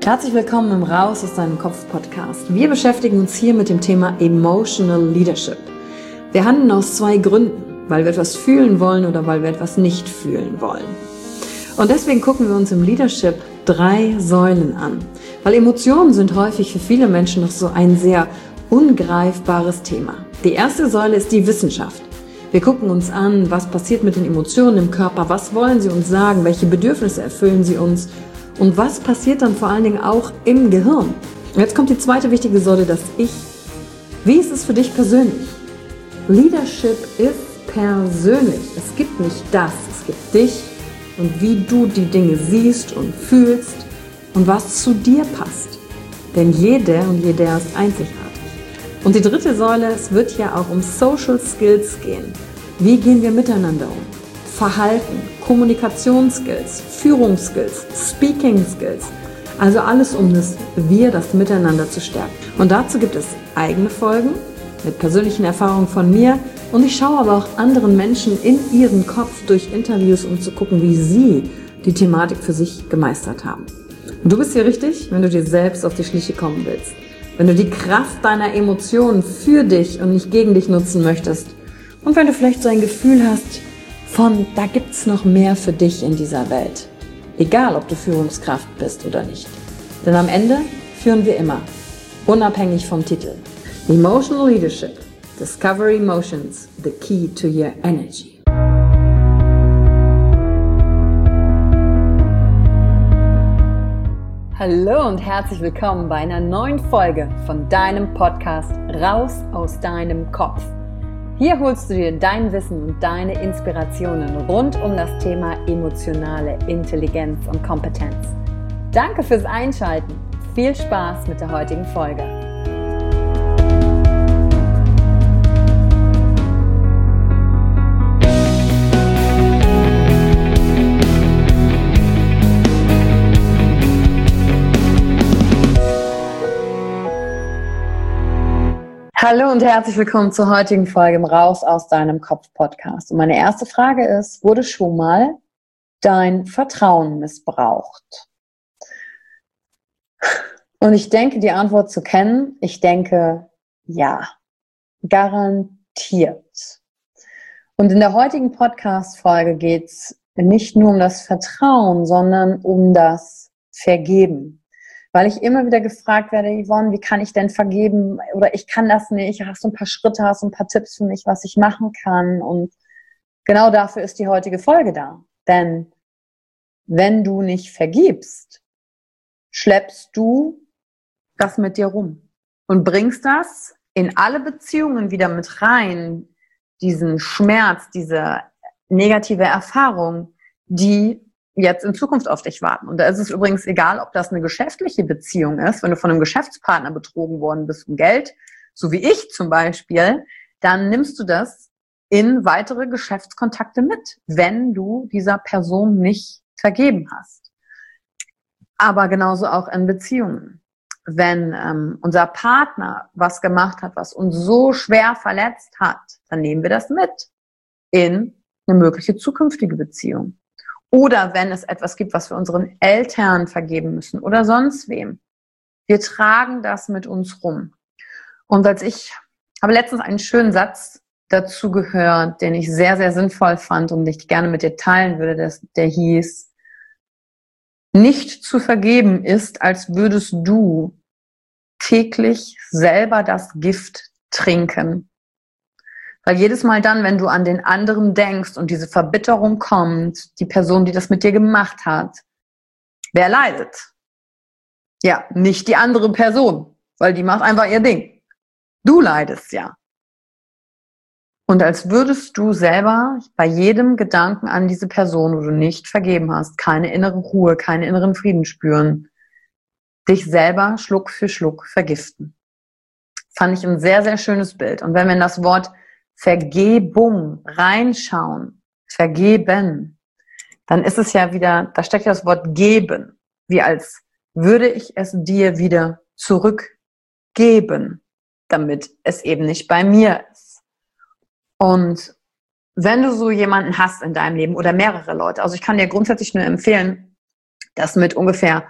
Herzlich willkommen im Raus aus deinem Kopf Podcast. Wir beschäftigen uns hier mit dem Thema Emotional Leadership. Wir handeln aus zwei Gründen, weil wir etwas fühlen wollen oder weil wir etwas nicht fühlen wollen. Und deswegen gucken wir uns im Leadership 3 Säulen an, weil Emotionen sind häufig für viele Menschen noch so ein sehr ungreifbares Thema. Die erste Säule ist die Wissenschaft. Wir gucken uns an, was passiert mit den Emotionen im Körper, was wollen sie uns sagen, welche Bedürfnisse erfüllen sie uns und was passiert dann vor allen Dingen auch im Gehirn. Und jetzt kommt die zweite wichtige Säule, das Ich. Wie ist es für dich persönlich? Leadership ist persönlich. Es gibt nicht das, es gibt dich und wie du die Dinge siehst und fühlst und was zu dir passt. Denn jede und jeder ist einzigartig. Und die dritte Säule, es wird ja auch um Social Skills gehen. Wie gehen wir miteinander um? Verhalten, Kommunikationsskills, Führungsskills, Speaking Skills. Also alles um das Miteinander zu stärken. Und dazu gibt es eigene Folgen mit persönlichen Erfahrungen von mir. Und ich schaue aber auch anderen Menschen in ihren Kopf durch Interviews, um zu gucken, wie sie die Thematik für sich gemeistert haben. Und du bist hier richtig, wenn du dir selbst auf die Schliche kommen willst. Wenn du die Kraft deiner Emotionen für dich und nicht gegen dich nutzen möchtest. Und wenn du vielleicht so ein Gefühl hast, da gibt's noch mehr für dich in dieser Welt. Egal, ob du Führungskraft bist oder nicht. Denn am Ende führen wir immer, unabhängig vom Titel. Emotional Leadership. Discover Emotions, the key to your energy. Hallo und herzlich willkommen bei einer neuen Folge von deinem Podcast Raus aus deinem Kopf. Hier holst du dir dein Wissen und deine Inspirationen rund um das Thema emotionale Intelligenz und Kompetenz. Danke fürs Einschalten. Viel Spaß mit der heutigen Folge. Hallo und herzlich willkommen zur heutigen Folge im Raus aus deinem Kopf Podcast. Und meine erste Frage ist, wurde schon mal dein Vertrauen missbraucht? Und ich denke, die Antwort zu kennen, ich denke, ja, garantiert. Und in der heutigen Podcast-Folge geht es nicht nur um das Vertrauen, sondern um das Vergeben. Weil ich immer wieder gefragt werde, Yvonne, wie kann ich denn vergeben? Oder ich kann das nicht. Hast du ein paar Schritte, hast du ein paar Tipps für mich, was ich machen kann? Und genau dafür ist die heutige Folge da. Denn wenn du nicht vergibst, schleppst du das mit dir rum und bringst das in alle Beziehungen wieder mit rein, diesen Schmerz, diese negative Erfahrung, die jetzt in Zukunft auf dich warten. Und da ist es übrigens egal, ob das eine geschäftliche Beziehung ist, wenn du von einem Geschäftspartner betrogen worden bist um Geld, so wie ich zum Beispiel, dann nimmst du das in weitere Geschäftskontakte mit, wenn du dieser Person nicht vergeben hast. Aber genauso auch in Beziehungen. Wenn unser Partner was gemacht hat, was uns so schwer verletzt hat, dann nehmen wir das mit in eine mögliche zukünftige Beziehung. Oder wenn es etwas gibt, was wir unseren Eltern vergeben müssen oder sonst wem. Wir tragen das mit uns rum. Und ich habe letztens einen schönen Satz dazu gehört, den ich sehr, sehr sinnvoll fand und ich gerne mit dir teilen würde, der hieß, nicht zu vergeben ist, als würdest du täglich selber das Gift trinken. Weil jedes Mal dann, wenn du an den anderen denkst und diese Verbitterung kommt, die Person, die das mit dir gemacht hat, wer leidet? Ja, nicht die andere Person, weil die macht einfach ihr Ding. Du leidest ja. Und als würdest du selber bei jedem Gedanken an diese Person, wo du nicht vergeben hast, keine innere Ruhe, keinen inneren Frieden spüren, dich selber Schluck für Schluck vergiften. Fand ich ein sehr, sehr schönes Bild. Und wenn wir in das Wort Vergebung reinschauen, vergeben, dann ist es ja wieder, da steckt ja das Wort geben, wie als würde ich es dir wieder zurückgeben, damit es eben nicht bei mir ist. Und wenn du so jemanden hast in deinem Leben oder mehrere Leute, also ich kann dir grundsätzlich nur empfehlen, das mit ungefähr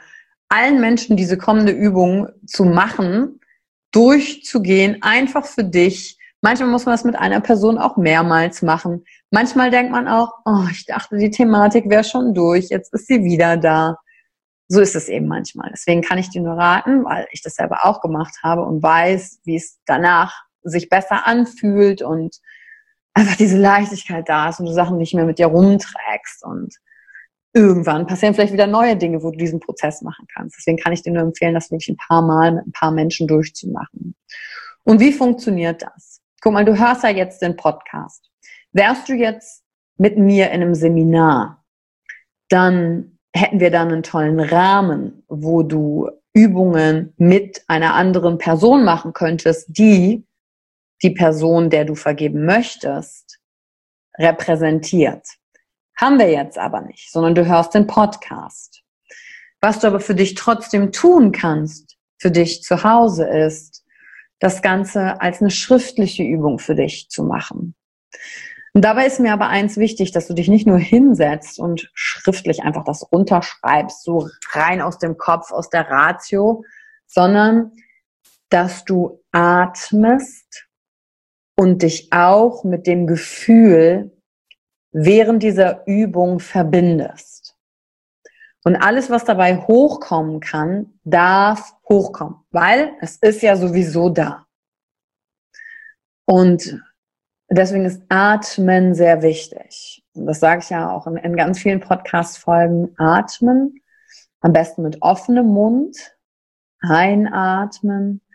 allen Menschen diese kommende Übung zu machen, durchzugehen, einfach für dich. Manchmal muss man das mit einer Person auch mehrmals machen. Manchmal denkt man auch, oh, ich dachte, die Thematik wäre schon durch, jetzt ist sie wieder da. So ist es eben manchmal. Deswegen kann ich dir nur raten, weil ich das selber auch gemacht habe und weiß, wie es danach sich besser anfühlt und einfach diese Leichtigkeit da ist und du Sachen nicht mehr mit dir rumträgst und irgendwann passieren vielleicht wieder neue Dinge, wo du diesen Prozess machen kannst. Deswegen kann ich dir nur empfehlen, das wirklich ein paar Mal mit ein paar Menschen durchzumachen. Und wie funktioniert das? Guck mal, du hörst ja jetzt den Podcast. Wärst du jetzt mit mir in einem Seminar, dann hätten wir dann einen tollen Rahmen, wo du Übungen mit einer anderen Person machen könntest, die Person, der du vergeben möchtest, repräsentiert. Haben wir jetzt aber nicht, sondern du hörst den Podcast. Was du aber für dich trotzdem tun kannst, für dich zu Hause ist, das Ganze als eine schriftliche Übung für dich zu machen. Und dabei ist mir aber eins wichtig, dass du dich nicht nur hinsetzt und schriftlich einfach das runterschreibst, so rein aus dem Kopf, aus der Ratio, sondern dass du atmest und dich auch mit dem Gefühl während dieser Übung verbindest. Und alles, was dabei hochkommen kann, darf hochkommen, weil es ist ja sowieso da. Und deswegen ist Atmen sehr wichtig. Und das sage ich ja auch in ganz vielen Podcast-Folgen. Atmen, am besten mit offenem Mund, einatmen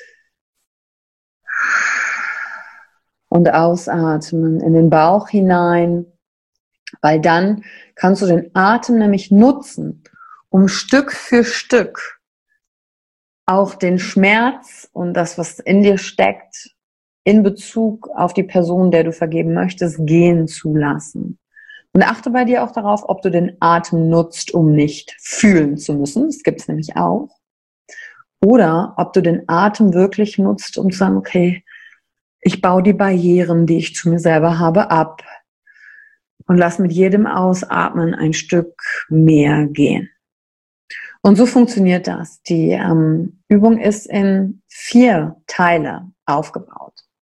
und ausatmen in den Bauch hinein, weil dann kannst du den Atem nämlich nutzen, um Stück für Stück auch den Schmerz und das, was in dir steckt, in Bezug auf die Person, der du vergeben möchtest, gehen zu lassen. Und achte bei dir auch darauf, ob du den Atem nutzt, um nicht fühlen zu müssen. Das gibt es nämlich auch. Oder ob du den Atem wirklich nutzt, um zu sagen, okay, ich baue die Barrieren, die ich zu mir selber habe, ab und lass mit jedem Ausatmen ein Stück mehr gehen. Und so funktioniert das. Die Übung ist in 4 Teile aufgebaut.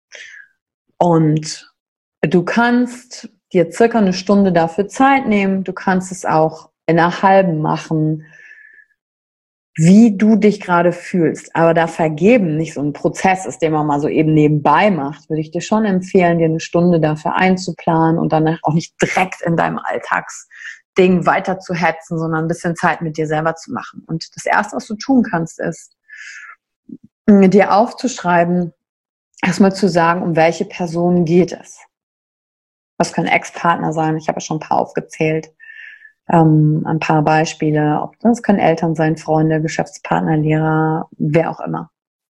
Und du kannst dir circa eine Stunde dafür Zeit nehmen. Du kannst es auch in einer halben machen, wie du dich gerade fühlst. Aber da Vergeben nicht so ein Prozess ist, den man mal so eben nebenbei macht, würde ich dir schon empfehlen, dir eine Stunde dafür einzuplanen und dann auch nicht direkt in deinem Alltagsding weiter zu hetzen, sondern ein bisschen Zeit mit dir selber zu machen. Und das Erste, was du tun kannst, ist, dir aufzuschreiben, erstmal zu sagen, um welche Person geht es. Das können Ex-Partner sein, ich habe ja schon ein paar aufgezählt. Ein paar Beispiele. Das können Eltern sein, Freunde, Geschäftspartner, Lehrer, wer auch immer.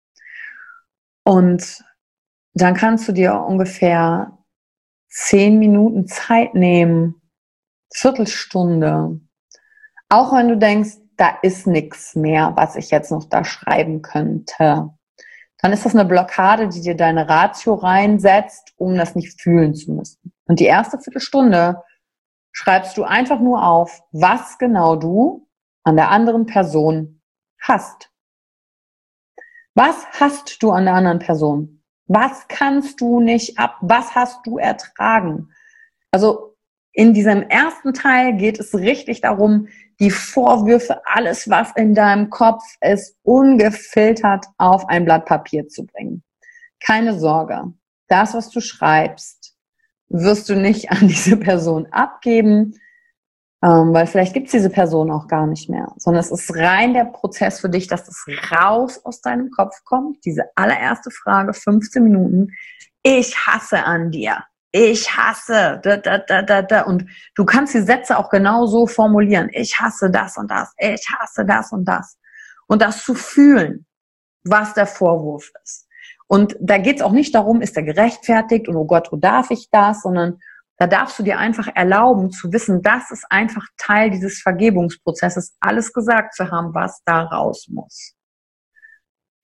Und dann kannst du dir ungefähr 10 Minuten Zeit nehmen, Viertelstunde. Auch wenn du denkst, da ist nichts mehr, was ich jetzt noch da schreiben könnte. Dann ist das eine Blockade, die dir deine Ratio reinsetzt, um das nicht fühlen zu müssen. Und die erste Viertelstunde schreibst du einfach nur auf, was genau du an der anderen Person hast. Was hast du an der anderen Person? Was kannst du nicht ab? Was hast du ertragen? Also in diesem ersten Teil geht es richtig darum, die Vorwürfe, alles, was in deinem Kopf ist, ungefiltert auf ein Blatt Papier zu bringen. Keine Sorge, das, was du schreibst, wirst du nicht an diese Person abgeben, weil vielleicht gibt es diese Person auch gar nicht mehr, sondern es ist rein der Prozess für dich, dass das raus aus deinem Kopf kommt. Diese allererste Frage, 15 Minuten, ich hasse an dir, ich hasse, und du kannst die Sätze auch genau so formulieren, ich hasse das und das, ich hasse das und das zu fühlen, was der Vorwurf ist. Und da geht es auch nicht darum, ist er gerechtfertigt und oh Gott, wo darf ich das, sondern da darfst du dir einfach erlauben zu wissen, das ist einfach Teil dieses Vergebungsprozesses, alles gesagt zu haben, was da raus muss.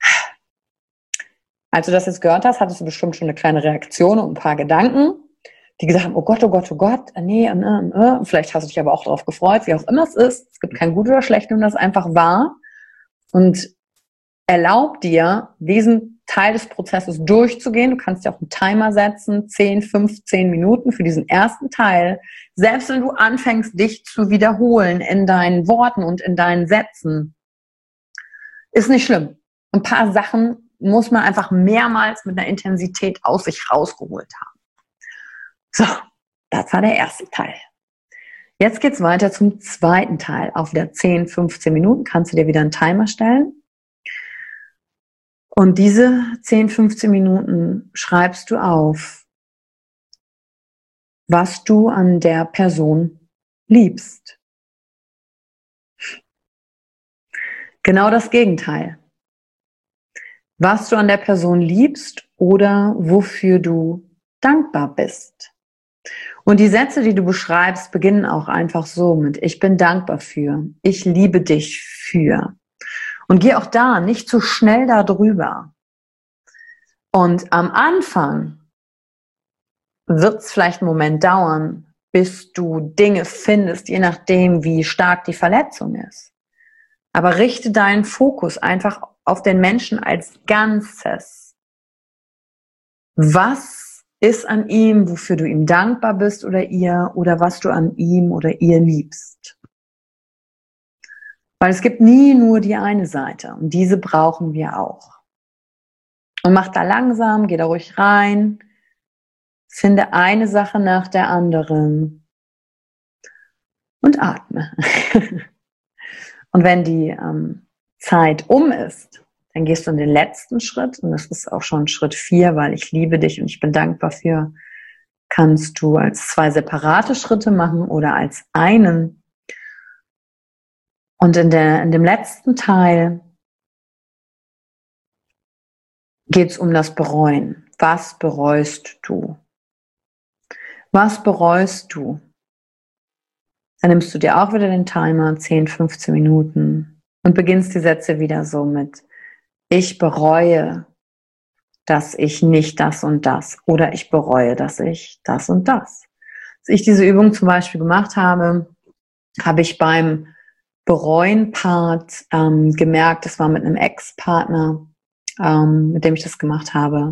Als du das jetzt gehört hast, hattest du bestimmt schon eine kleine Reaktion und ein paar Gedanken. die gesagt haben, oh Gott, nee, vielleicht hast du dich aber auch darauf gefreut, wie auch immer es ist. Es gibt kein Gut oder Schlecht, und das einfach wahr. Und erlaub dir, diesen Teil des Prozesses durchzugehen. Du kannst dir auch einen Timer setzen, 10, 15 Minuten für diesen ersten Teil. Selbst wenn du anfängst, dich zu wiederholen in deinen Worten und in deinen Sätzen, ist nicht schlimm. Ein paar Sachen muss man einfach mehrmals mit einer Intensität aus sich rausgeholt haben. So, das war der erste Teil. Jetzt geht's weiter zum zweiten Teil. Auf wieder 10, 15 Minuten kannst du dir wieder einen Timer stellen. Und diese 10, 15 Minuten schreibst du auf, was du an der Person liebst. Genau das Gegenteil. Was du an der Person liebst oder wofür du dankbar bist. Und die Sätze, die du beschreibst, beginnen auch einfach so mit: Ich bin dankbar für, ich liebe dich für. Und geh auch da nicht zu schnell da drüber. Und am Anfang wird es vielleicht einen Moment dauern, bis du Dinge findest, je nachdem, wie stark die Verletzung ist. Aber richte deinen Fokus einfach auf den Menschen als Ganzes. Was ist an ihm, wofür du ihm dankbar bist oder ihr, oder was du an ihm oder ihr liebst? Weil es gibt nie nur die eine Seite, und diese brauchen wir auch. Und mach da langsam, geh da ruhig rein, finde eine Sache nach der anderen und atme. Und wenn die Zeit um ist, dann gehst du in den letzten Schritt, und das ist auch schon Schritt 4, weil ich liebe dich und ich bin dankbar für, kannst du als 2 separate Schritte machen oder als einen. Und in dem letzten Teil geht es um das Bereuen. Was bereust du? Was bereust du? Dann nimmst du dir auch wieder den Timer, 10, 15 Minuten, und beginnst die Sätze wieder so mit: Ich bereue, dass ich nicht das und das, oder ich bereue, dass ich das und das. Als ich diese Übung zum Beispiel gemacht habe, habe ich beim Bereuen-Part gemerkt, das war mit einem Ex-Partner, mit dem ich das gemacht habe,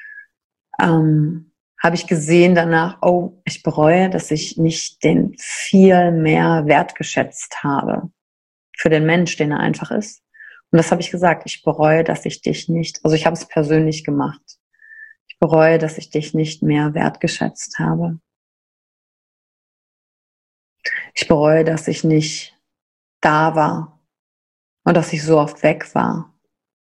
habe ich gesehen danach, oh, ich bereue, dass ich nicht den viel mehr wertgeschätzt habe für den Mensch, den er einfach ist. Und das habe ich gesagt: Ich bereue, dass ich dich nicht, also ich habe es persönlich gemacht. Ich bereue, dass ich dich nicht mehr wertgeschätzt habe. Ich bereue, dass ich nicht da war und dass ich so oft weg war.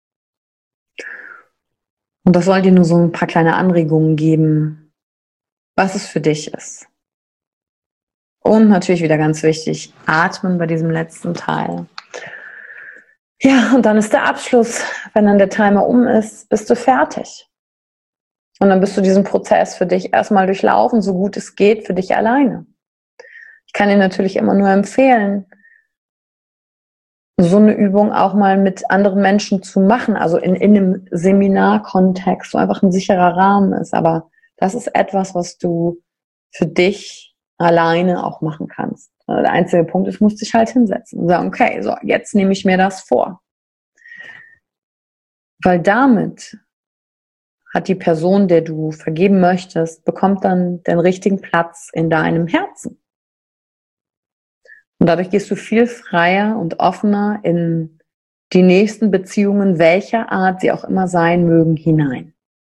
Und das soll dir nur so ein paar kleine Anregungen geben, was es für dich ist. Und natürlich wieder ganz wichtig, atmen bei diesem letzten Teil. Ja, und dann ist der Abschluss. Wenn dann der Timer um ist, bist du fertig. Und dann bist du diesen Prozess für dich erstmal durchlaufen, so gut es geht, für dich alleine. Ich kann dir natürlich immer nur empfehlen, so eine Übung auch mal mit anderen Menschen zu machen, also in einem Seminarkontext, wo einfach ein sicherer Rahmen ist. Aber das ist etwas, was du für dich alleine auch machen kannst. Der einzige Punkt ist, du musst dich halt hinsetzen und sagen: Okay, so, jetzt nehme ich mir das vor. Weil damit hat die Person, der du vergeben möchtest, bekommt dann den richtigen Platz in deinem Herzen. Und dadurch gehst du viel freier und offener in die nächsten Beziehungen, welcher Art sie auch immer sein mögen, hinein.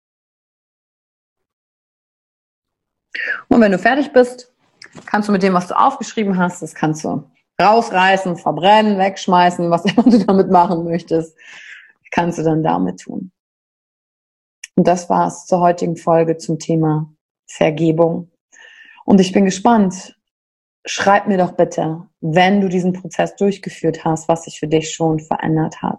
Und wenn du fertig bist, kannst du mit dem, was du aufgeschrieben hast, das kannst du rausreißen, verbrennen, wegschmeißen, was immer du damit machen möchtest, kannst du dann damit tun. Und das war's zur heutigen Folge zum Thema Vergebung. Und ich bin gespannt. Schreib mir doch bitte, wenn du diesen Prozess durchgeführt hast, was sich für dich schon verändert hat.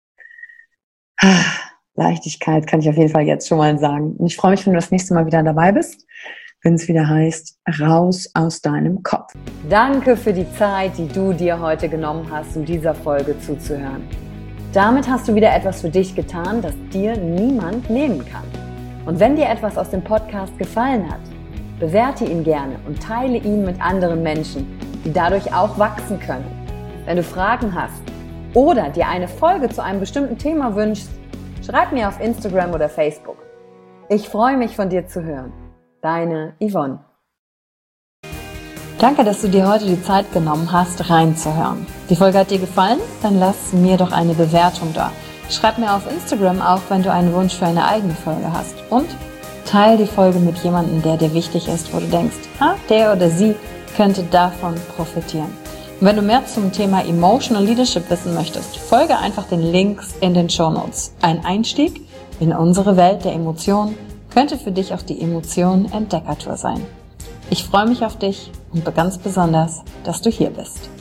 Leichtigkeit kann ich auf jeden Fall jetzt schon mal sagen. Und ich freue mich, wenn du das nächste Mal wieder dabei bist, wenn es wieder heißt, raus aus deinem Kopf. Danke für die Zeit, die du dir heute genommen hast, um dieser Folge zuzuhören. Damit hast du wieder etwas für dich getan, das dir niemand nehmen kann. Und wenn dir etwas aus dem Podcast gefallen hat, bewerte ihn gerne und teile ihn mit anderen Menschen, die dadurch auch wachsen können. Wenn du Fragen hast oder dir eine Folge zu einem bestimmten Thema wünschst, schreib mir auf Instagram oder Facebook. Ich freue mich, von dir zu hören. Deine Yvonne. Danke, dass du dir heute die Zeit genommen hast, reinzuhören. Die Folge hat dir gefallen? Dann lass mir doch eine Bewertung da. Schreib mir auf Instagram auch, wenn du einen Wunsch für eine eigene Folge hast. Und teile die Folge mit jemandem, der dir wichtig ist, wo du denkst, der oder sie könnte davon profitieren. Und wenn du mehr zum Thema Emotional Leadership wissen möchtest, folge einfach den Links in den Shownotes. Ein Einstieg in unsere Welt der Emotionen könnte für dich auch die Emotionen-Entdeckertour sein. Ich freue mich auf dich und ganz besonders, dass du hier bist.